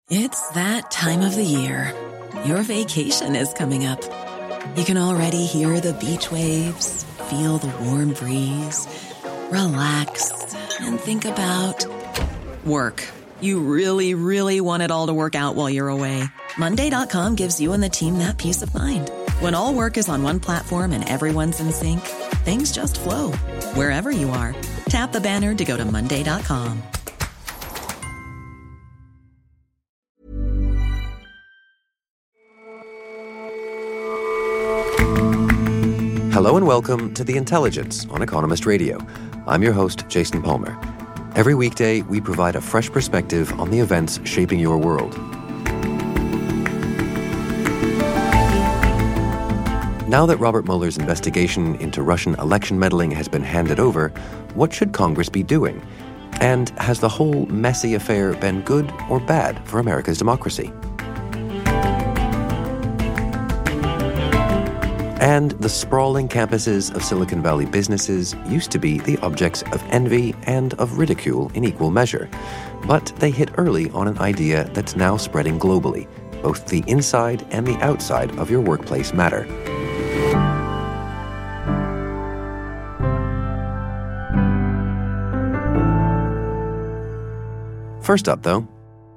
It's that time of the year. Your vacation is coming up. You can already hear the beach waves, feel the warm breeze, relax, and think about work. You really, really want it all to work out while you're away. Monday.com gives you and the team that peace of mind. When all work is on one platform and everyone's in sync, things just flow. Wherever you are, tap the banner to go to Monday.com. Hello and welcome to The Intelligence on Economist Radio. I'm your host, Jason Palmer. Every weekday, we provide a fresh perspective on the events shaping your world. Now that Robert Mueller's investigation into Russian election meddling has been handed over, what should Congress be doing? And has the whole messy affair been good or bad for America's democracy? And the sprawling campuses of Silicon Valley businesses used to be the objects of envy and of ridicule in equal measure. But they hit early on an idea that's now spreading globally. Both the inside and the outside of your workplace matter. First up, though,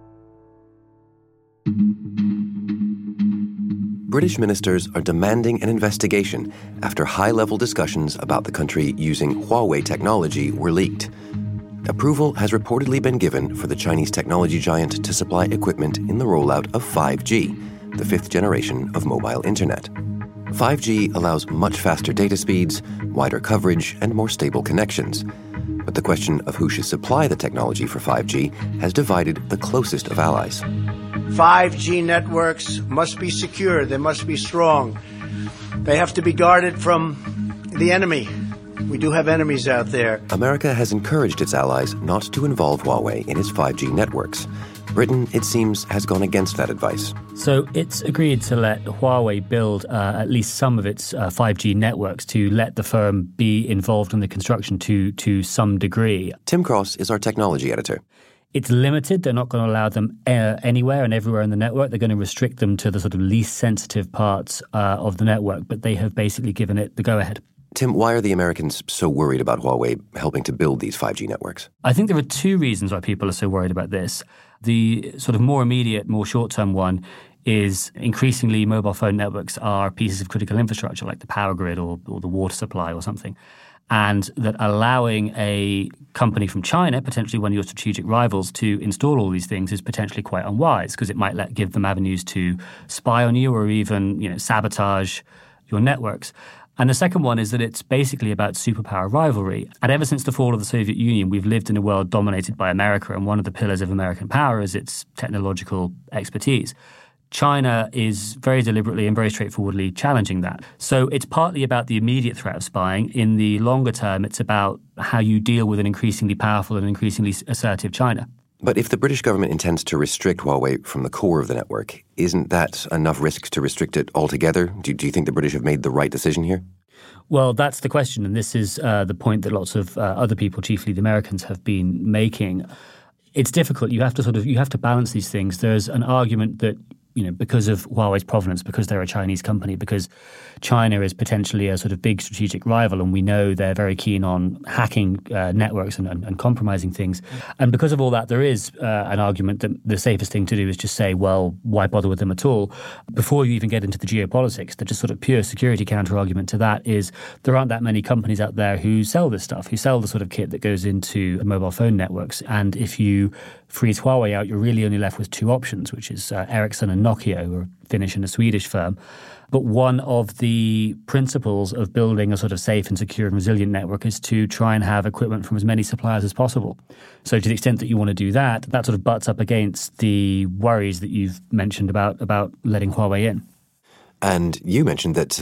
British ministers are demanding an investigation after high-level discussions about the country using Huawei technology were leaked. Approval has reportedly been given for the Chinese technology giant to supply equipment in the rollout of 5G, the fifth generation of mobile internet. 5G allows much faster data speeds, wider coverage, and more stable connections. But the question of who should supply the technology for 5G has divided the closest of allies. 5G networks must be secure. They must be strong. They have to be guarded from the enemy. We do have enemies out there. America has encouraged its allies not to involve Huawei in its 5G networks. Britain, it seems, has gone against that advice. So it's agreed to let Huawei build at least some of its 5G networks, to let the firm be involved in the construction to some degree. Tim Cross is our technology editor. It's limited. They're not going to allow them anywhere and everywhere in the network. They're going to restrict them to the sort of least sensitive parts of the network, but they have basically given it the go-ahead. Tim, why are the Americans so worried about Huawei helping to build these 5G networks? I think there are two reasons why people are so worried about this. The sort of more immediate, more short-term one is increasingly mobile phone networks are pieces of critical infrastructure like the power grid or the water supply or something. And that allowing a company from China, potentially one of your strategic rivals, to install all these things is potentially quite unwise, because it might give them avenues to spy on you or even, sabotage your networks. And the second one is that it's basically about superpower rivalry. And ever since the fall of the Soviet Union, we've lived in a world dominated by America, and one of the pillars of American power is its technological expertise. China is very deliberately and very straightforwardly challenging that. So it's partly about the immediate threat of spying. In the longer term, it's about how you deal with an increasingly powerful and increasingly assertive China. But if the British government intends to restrict Huawei from the core of the network, isn't that enough risk to restrict it altogether? Do you think the British have made the right decision here? Well, that's the question, and this is the point that lots of other people, chiefly the Americans, have been making. It's difficult. You have to balance these things. There's an argument that because of Huawei's provenance, because they're a Chinese company, because China is potentially a sort of big strategic rival, and we know they're very keen on hacking networks and compromising things. And because of all that, there is an argument that the safest thing to do is just say, well, why bother with them at all? Before you even get into the geopolitics, the just sort of pure security counter-argument to that is there aren't that many companies out there who sell this stuff, who sell the sort of kit that goes into mobile phone networks. And if you freeze Huawei out, you're really only left with two options, which is Ericsson and Nokia, who are Finnish and a Swedish firm. But one of the principles of building a sort of safe and secure and resilient network is to try and have equipment from as many suppliers as possible. So to the extent that you want to do that, that sort of butts up against the worries that you've mentioned about letting Huawei in. And you mentioned that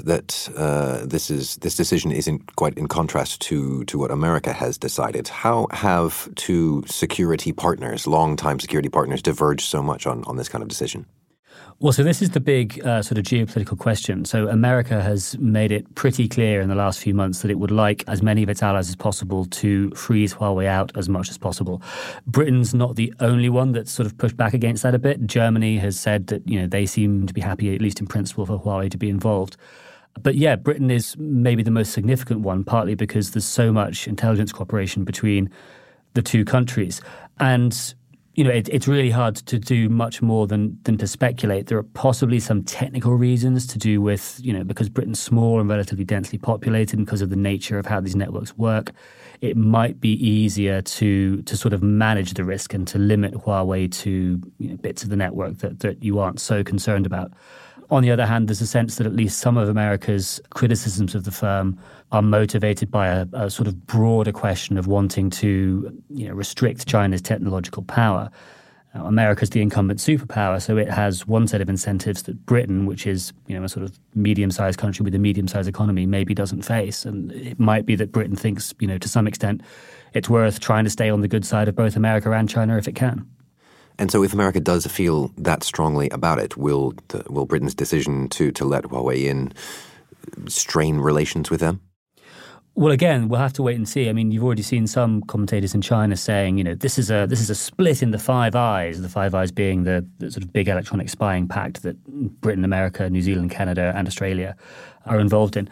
this decision isn't quite in contrast to what America has decided. How have two security partners, long-time security partners, diverged so much on this kind of decision? Well, so this is the big sort of geopolitical question. So America has made it pretty clear in the last few months that it would like as many of its allies as possible to freeze Huawei out as much as possible. Britain's not the only one that's sort of pushed back against that a bit. Germany has said that, they seem to be happy, at least in principle, for Huawei to be involved. But yeah, Britain is maybe the most significant one, partly because there's so much intelligence cooperation between the two countries. And it's really hard to do much more than to speculate. There are possibly some technical reasons to do with, because Britain's small and relatively densely populated and because of the nature of how these networks work, it might be easier to sort of manage the risk and to limit Huawei to bits of the network that you aren't so concerned about. On the other hand, there's a sense that at least some of America's criticisms of the firm are motivated by a sort of broader question of wanting to restrict China's technological power. Now, America's the incumbent superpower, so it has one set of incentives that Britain, which is a sort of medium-sized country with a medium-sized economy, maybe doesn't face. And it might be that Britain thinks, to some extent, it's worth trying to stay on the good side of both America and China if it can. And so if America does feel that strongly about it, will Britain's decision to let Huawei in strain relations with them? Well, again, we'll have to wait and see. I mean, you've already seen some commentators in China saying, this is a split in the Five Eyes, the Five Eyes being the sort of big electronic spying pact that Britain, America, New Zealand, Canada, and Australia are involved in.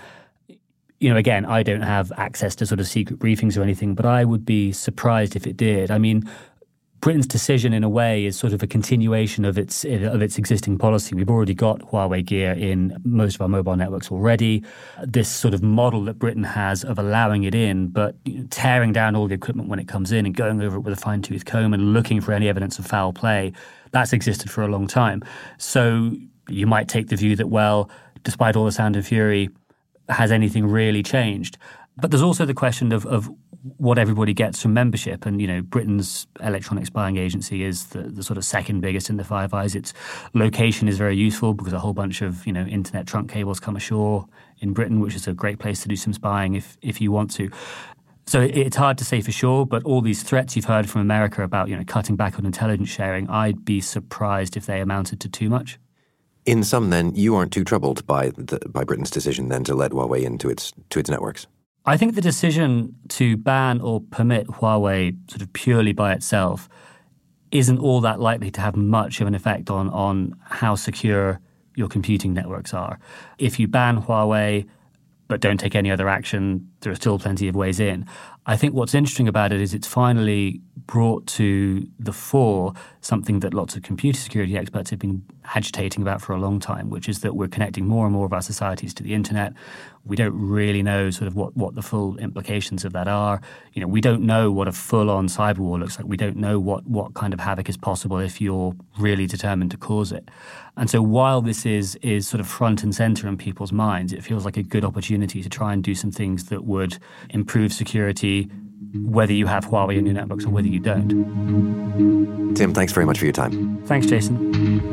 Again, I don't have access to sort of secret briefings or anything, but I would be surprised if it did. I mean, Britain's decision, in a way, is sort of a continuation of its existing policy. We've already got Huawei gear in most of our mobile networks already. This sort of model that Britain has of allowing it in, but tearing down all the equipment when it comes in and going over it with a fine-tooth comb and looking for any evidence of foul play, that's existed for a long time. So you might take the view that, well, despite all the sound and fury, has anything really changed? But there's also the question of what everybody gets from membership. And, Britain's electronic spying agency is the sort of second biggest in the Five Eyes. Its location is very useful because a whole bunch of, internet trunk cables come ashore in Britain, which is a great place to do some spying if you want to. So it's hard to say for sure, but all these threats you've heard from America about, cutting back on intelligence sharing, I'd be surprised if they amounted to too much. In sum, then, you aren't too troubled by Britain's decision then to let Huawei into its networks? I think the decision to ban or permit Huawei sort of purely by itself isn't all that likely to have much of an effect on how secure your computing networks are. If you ban Huawei but don't take any other action, there are still plenty of ways in. I think what's interesting about it is it's finally brought to the fore something that lots of computer security experts have been agitating about for a long time, which is that we're connecting more and more of our societies to the internet. We don't really know sort of what the full implications of that are. We don't know what a full-on cyber war looks like. We don't know what kind of havoc is possible if you're really determined to cause it. And so while this is sort of front and center in people's minds, it feels like a good opportunity to try and do some things that would improve security, whether you have Huawei in your networks or whether you don't. Tim, thanks very much for your time. Thanks, Jason.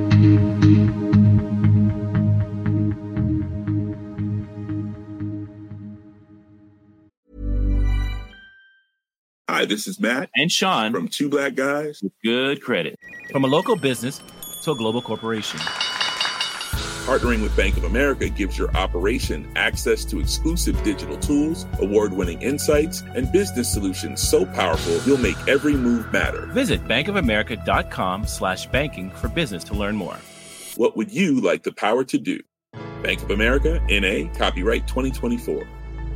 Hi, this is Matt and Sean from Two Black Guys with Good Credit. From a local business to a global corporation, partnering with Bank of America gives your operation access to exclusive digital tools, award-winning insights, and business solutions so powerful you'll make every move matter. Visit bankofamerica.com/banking for business to learn more. What would you like the power to do? Bank of America, N.A., copyright 2024.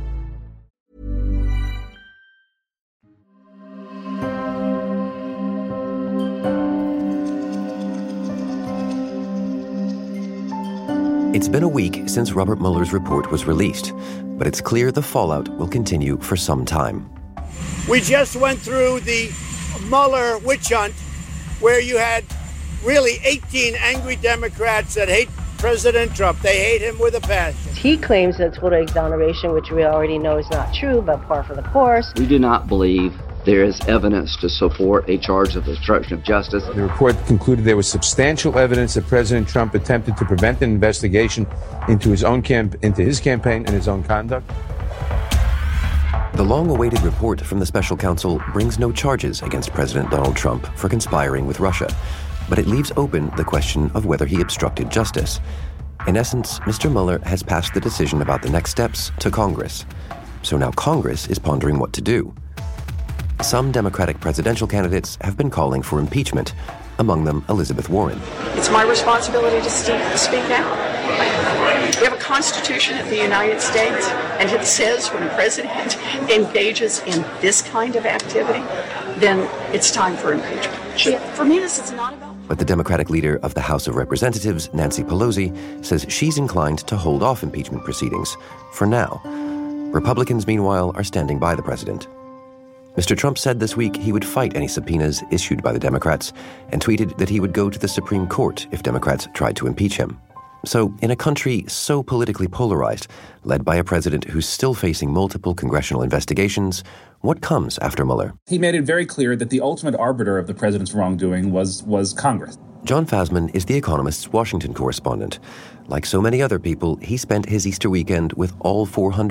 It's been a week since Robert Mueller's report was released, but it's clear the fallout will continue for some time. We just went through the Mueller witch hunt where you had really 18 angry Democrats that hate President Trump. They hate him with a passion. He claims that total exoneration, which we already know is not true, but par for the course. We do not believe there is evidence to support a charge of obstruction of justice. The report concluded there was substantial evidence that President Trump attempted to prevent an investigation into his campaign and his own conduct. The long-awaited report from the special counsel brings no charges against President Donald Trump for conspiring with Russia. But it leaves open the question of whether he obstructed justice. In essence, Mr. Mueller has passed the decision about the next steps to Congress. So now Congress is pondering what to do. Some Democratic presidential candidates have been calling for impeachment, among them Elizabeth Warren. It's my responsibility to speak out. We have a Constitution of the United States, and it says when a president engages in this kind of activity, then it's time for impeachment. For me, this is not about... But the Democratic leader of the House of Representatives, Nancy Pelosi, says she's inclined to hold off impeachment proceedings for now. Republicans, meanwhile, are standing by the president. Mr. Trump said this week he would fight any subpoenas issued by the Democrats and tweeted that he would go to the Supreme Court if Democrats tried to impeach him. So, in a country so politically polarized, led by a president who's still facing multiple congressional investigations, what comes after Mueller? He made it very clear that the ultimate arbiter of the president's wrongdoing was Congress. John Fasman is The Economist's Washington correspondent. Like so many other people, he spent his Easter weekend with all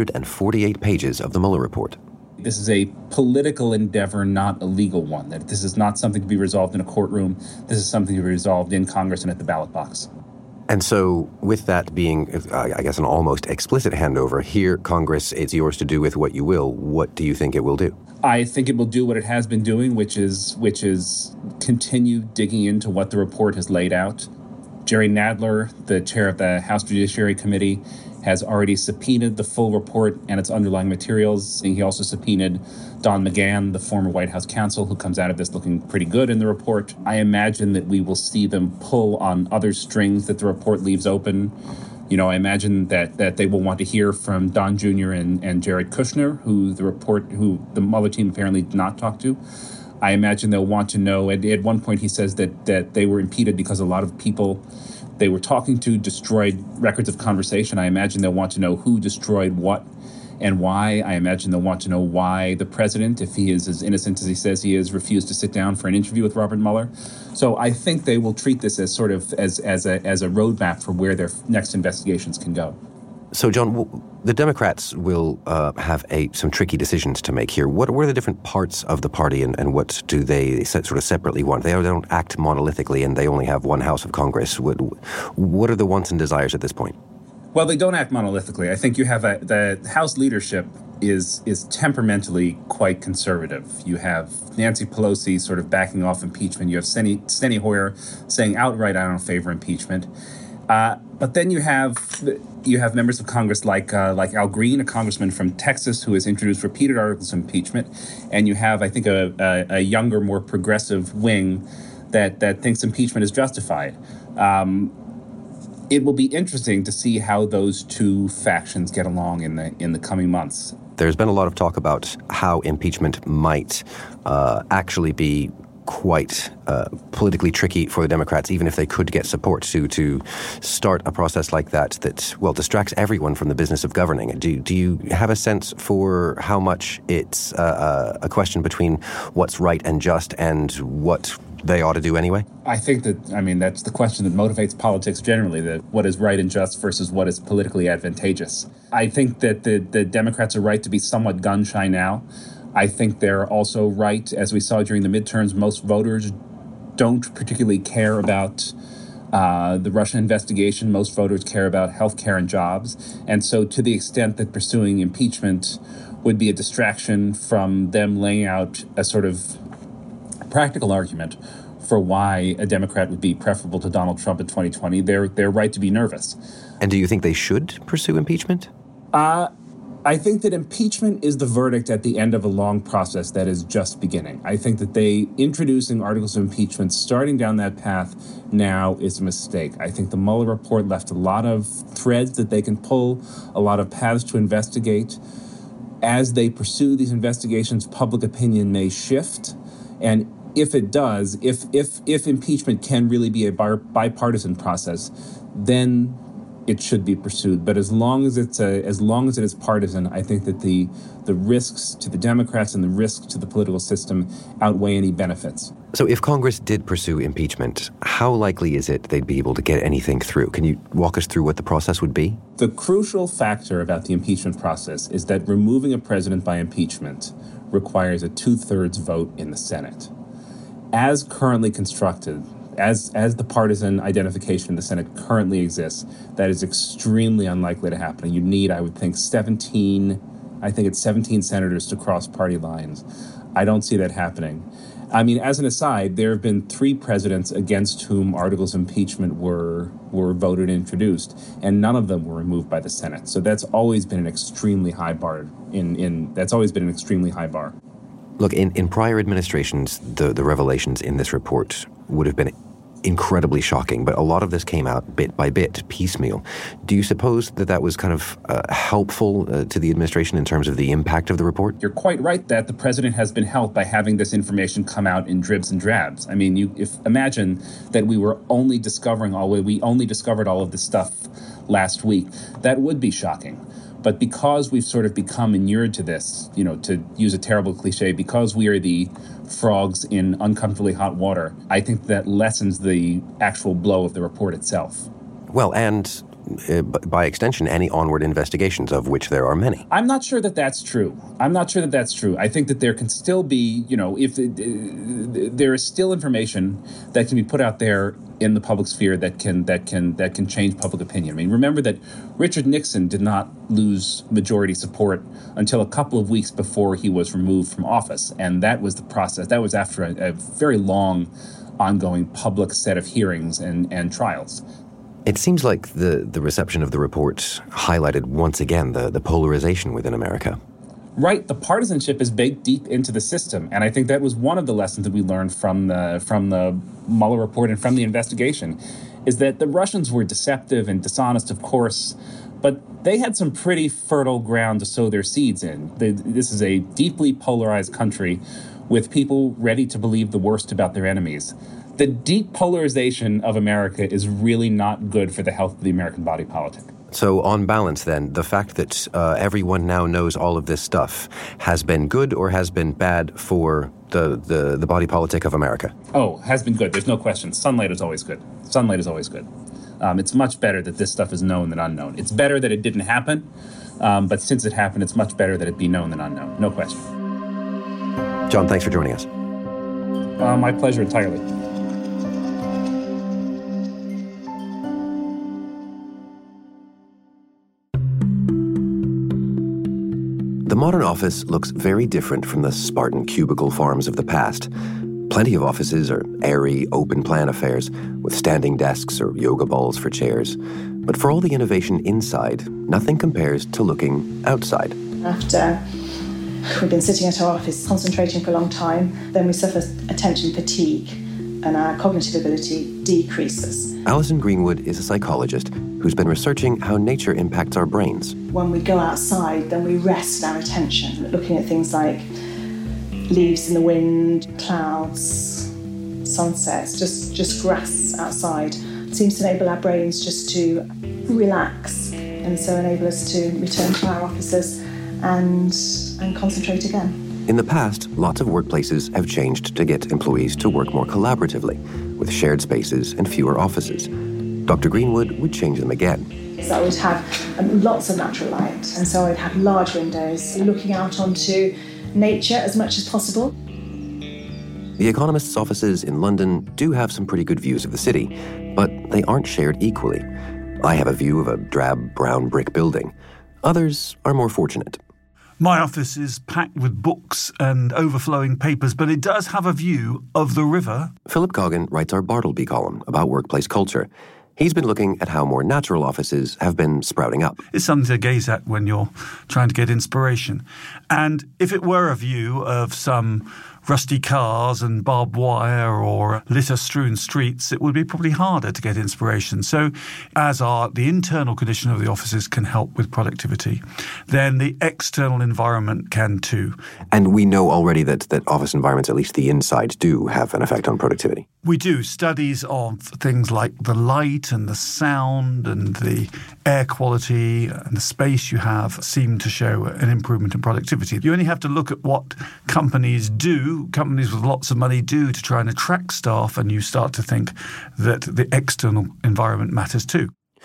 448 pages of the Mueller report. This is a political endeavor, not a legal one. That this is not something to be resolved in a courtroom. This is something to be resolved in Congress and at the ballot box. And so, with that being, I guess, an almost explicit handover, here, Congress, it's yours to do with what you will. What do you think it will do? I think it will do what it has been doing, which is continue digging into what the report has laid out. Jerry Nadler, the chair of the House Judiciary Committee, has already subpoenaed the full report and its underlying materials. He also subpoenaed Don McGahn, the former White House counsel, who comes out of this looking pretty good in the report. I imagine that we will see them pull on other strings that the report leaves open. You know, I imagine that they will want to hear from Don Jr. and Jared Kushner, who the Mueller team apparently did not talk to. I imagine they'll want to know, at one point he says that they were impeded because a lot of people they were talking to destroyed records of conversation. I imagine they'll want to know who destroyed what and why. I imagine they'll want to know why the president, if he is as innocent as he says he is, refused to sit down for an interview with Robert Mueller. So I think they will treat this as sort of as a roadmap for where their next investigations can go. So, John, the Democrats will have some tricky decisions to make here. What are the different parts of the party, and what do they sort of separately want? They don't act monolithically, and they only have one House of Congress. What are the wants and desires at this point? Well, they don't act monolithically. I think you have the House leadership is temperamentally quite conservative. You have Nancy Pelosi sort of backing off impeachment. You have Steny Hoyer saying outright, I don't favor impeachment. But then you have members of Congress like Al Green, a congressman from Texas, who has introduced repeated articles of impeachment, and you have, I think, a younger, more progressive wing that thinks impeachment is justified. It will be interesting to see how those two factions get along in the coming months. There's been a lot of talk about how impeachment might actually be quite politically tricky for the Democrats, even if they could get support to start a process like that distracts everyone from the business of governing. Do you have a sense for how much it's a question between what's right and just and what they ought to do anyway? I think that's the question that motivates politics generally, that what is right and just versus what is politically advantageous. I think that the Democrats are right to be somewhat gun-shy now. I think they're also right, as we saw during the midterms, most voters don't particularly care about the Russia investigation. Most voters care about health care and jobs. And so to the extent that pursuing impeachment would be a distraction from them laying out a sort of practical argument for why a Democrat would be preferable to Donald Trump in 2020, they're right to be nervous. And do you think they should pursue impeachment? I think that impeachment is the verdict at the end of a long process that is just beginning. I think that introducing articles of impeachment, starting down that path now, is a mistake. I think the Mueller report left a lot of threads that they can pull, a lot of paths to investigate. As they pursue these investigations, public opinion may shift. And if it does, if impeachment can really be a bipartisan process, then it should be pursued. But as long as it is partisan, I think that the risks to the Democrats and the risks to the political system outweigh any benefits. So if Congress did pursue impeachment, how likely is it they'd be able to get anything through? Can you walk us through what the process would be? The crucial factor about the impeachment process is that removing a president by impeachment requires a 2/3 vote in the Senate. As currently constructed, As the partisan identification in the Senate currently exists, that is extremely unlikely to happen. You need, I would think, 17 senators to cross party lines. I don't see that happening. I mean, as an aside, there have been 3 presidents against whom articles of impeachment were voted and introduced, and none of them were removed by the Senate. So that's always been an extremely high bar. Look, in prior administrations, the revelations in this report would have been incredibly shocking, but a lot of this came out bit by bit, piecemeal. Do you suppose that was kind of helpful to the administration in terms of the impact of the report? You're quite right that the president has been helped by having this information come out in dribs and drabs. I mean, imagine that we only discovered all of this stuff last week. That would be shocking. But because we've sort of become inured to this, to use a terrible cliche, because we are the frogs in uncomfortably hot water, I think that lessens the actual blow of the report itself. Well, and by extension, any onward investigations, of which there are many. I'm not sure that that's true. I think that there can still be, there is still information that can be put out there in the public sphere that can change public opinion. I mean, remember that Richard Nixon did not lose majority support until a couple of weeks before he was removed from office, and that was the process. That was after a very long, ongoing public set of hearings and trials. It seems like the reception of the report highlighted once again the polarization within America. Right. The partisanship is baked deep into the system. And I think that was one of the lessons that we learned from the Mueller report and from the investigation, is that the Russians were deceptive and dishonest, of course, but they had some pretty fertile ground to sow their seeds in. This is a deeply polarized country with people ready to believe the worst about their enemies. The deep polarization of America is really not good for the health of the American body politic. So on balance, then, the fact that everyone now knows all of this stuff has been good or has been bad for the body politic of America? Oh, has been good. There's no question. Sunlight is always good. It's much better that this stuff is known than unknown. It's better that it didn't happen, but since it happened, it's much better that it be known than unknown. No question. John, thanks for joining us. My pleasure entirely. The modern office looks very different from the Spartan cubicle farms of the past. Plenty of offices are airy, open-plan affairs with standing desks or yoga balls for chairs. But for all the innovation inside, nothing compares to looking outside. After we've been sitting at our office concentrating for a long time, then we suffer attention fatigue and our cognitive ability decreases. Alison Greenwood is a psychologist who's been researching how nature impacts our brains. When we go outside, then we rest our attention, looking at things like leaves in the wind, clouds, sunsets, just grass outside. It seems to enable our brains just to relax and so enable us to return to our offices and concentrate again. In the past, lots of workplaces have changed to get employees to work more collaboratively, with shared spaces and fewer offices. Dr. Greenwood would change them again. So I would have lots of natural light, and so I'd have large windows looking out onto nature as much as possible. The Economist's offices in London do have some pretty good views of the city, but they aren't shared equally. I have a view of a drab brown brick building. Others are more fortunate. My office is packed with books and overflowing papers, but it does have a view of the river. Philip Coggan writes our Bartleby column about workplace culture. He's been looking at how more natural offices have been sprouting up. It's something to gaze at when you're trying to get inspiration. And if it were a view of some rusty cars and barbed wire or litter-strewn streets, it would be probably harder to get inspiration. So as the internal condition of the offices can help with productivity, then the external environment can too. And we know already that office environments, at least the inside, do have an effect on productivity. We do. Studies of things like the light and the sound and the air quality and the space you have seem to show an improvement in productivity. You only have to look at what companies with lots of money do to try and attract staff, and you start to think that the external environment matters too.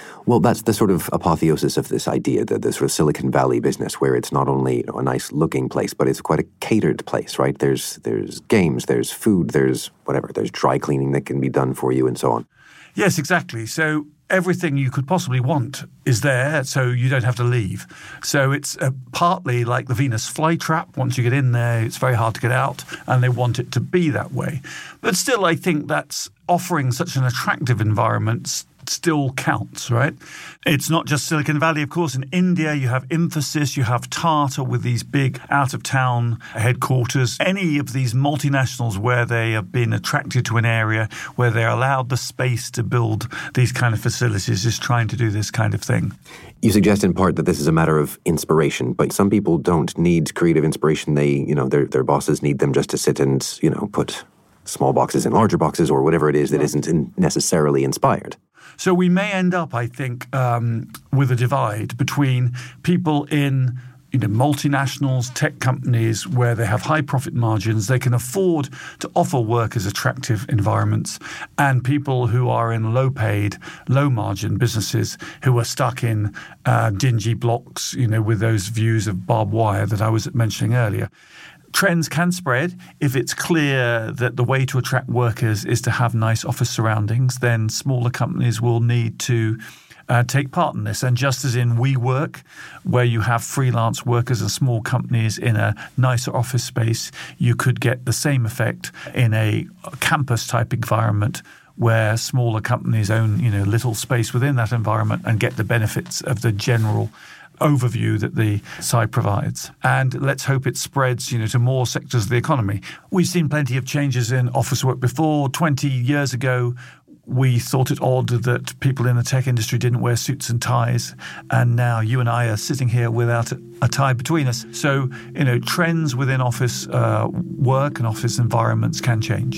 Well, that's the sort of apotheosis of this idea, the sort of Silicon Valley business, where it's not only a nice-looking place, but it's quite a catered place, right? There's games, there's food, there's whatever, there's dry cleaning that can be done for you and so on. Yes, exactly. So everything you could possibly want is there, so you don't have to leave. So it's partly like the Venus flytrap. Once you get in there, it's very hard to get out, and they want it to be that way. But still, I think that's offering such an attractive environment still counts, right? It's not just Silicon Valley, of course. In India, you have Infosys, you have Tata with these big out-of-town headquarters. Any of these multinationals where they have been attracted to an area, where they're allowed the space to build these kind of facilities, is trying to do this kind of thing. You suggest in part that this is a matter of inspiration, but some people don't need creative inspiration. They, their bosses need them just to sit and, put small boxes in larger boxes or whatever it is that isn't necessarily inspired. So we may end up, I think, with a divide between people in multinationals, tech companies where they have high profit margins, they can afford to offer workers attractive environments, and people who are in low-paid, low-margin businesses who are stuck in dingy blocks, with those views of barbed wire that I was mentioning earlier. Trends can spread. If it's clear that the way to attract workers is to have nice office surroundings, then smaller companies will need to take part in this. And just as in WeWork, where you have freelance workers and small companies in a nicer office space, you could get the same effect in a campus-type environment where smaller companies own, little space within that environment and get the benefits of the general overview that the site provides. And let's hope it spreads, to more sectors of the economy. We've seen plenty of changes in office work before. 20 years ago, we thought it odd that people in the tech industry didn't wear suits and ties. And now you and I are sitting here without a tie between us. So, trends within office work and office environments can change.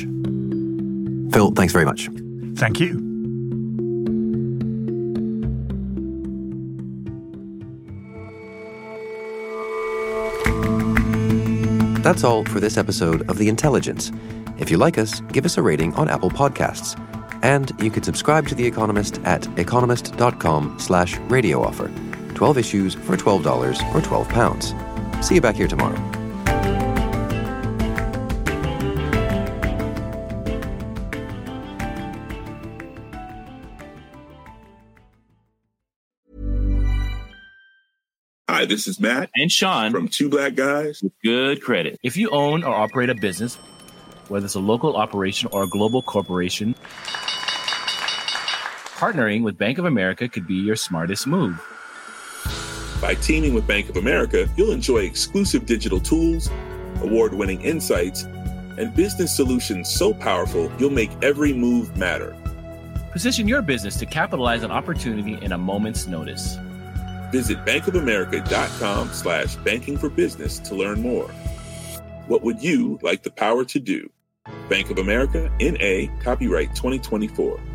Phil, thanks very much. Thank you. That's all for this episode of The Intelligence. If you like us, give us a rating on Apple Podcasts. And you can subscribe to The Economist at economist.com/radio offer. 12 issues for $12 or £12. See you back here tomorrow. Hi, this is Matt and Sean from Two Black Guys with Good Credit. If you own or operate a business, whether it's a local operation or a global corporation, partnering with Bank of America could be your smartest move. By teaming with Bank of America, you'll enjoy exclusive digital tools, award-winning insights, and business solutions so powerful you'll make every move matter. Position your business to capitalize on opportunity in a moment's notice. Visit bankofamerica.com/bankingforbusiness to learn more. What would you like the power to do? Bank of America, N.A., copyright 2024.